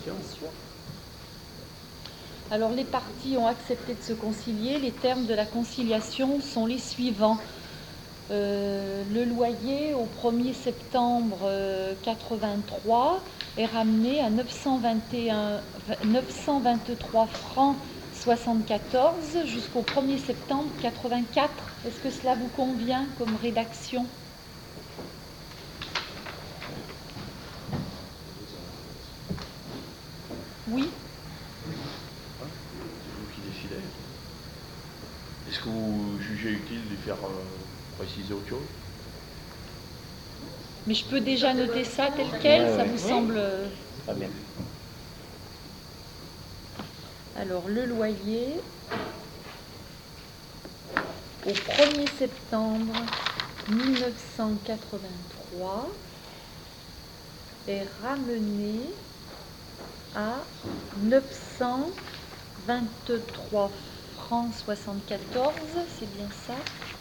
Bien sûr. Alors les parties ont accepté de se concilier. Les termes de la conciliation sont les suivants. Le loyer au 1er septembre 83 est ramené à 923 francs 74 jusqu'au 1er septembre 84. Est-ce que cela vous convient comme rédaction ? Oui. C'est vous qui décidez. Est-ce que vous jugez utile de faire préciser autre chose? Mais je peux déjà noter ça tel quel, Ouais, ça ouais. vous semble... Très bien. Alors, le loyer, au 1er septembre 1983, est ramené à 923 francs 74, c'est bien ça?